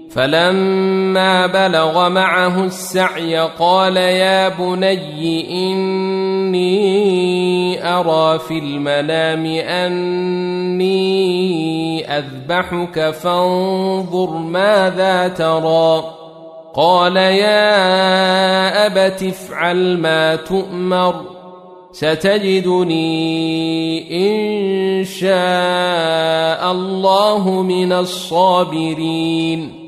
فلما بلغ معه السعي قال يا بني إني أرى في المنام أني أذبحك فانظر ماذا ترى قال يا أبت افعل ما تؤمر ستجدني إن شاء الله من الصابرين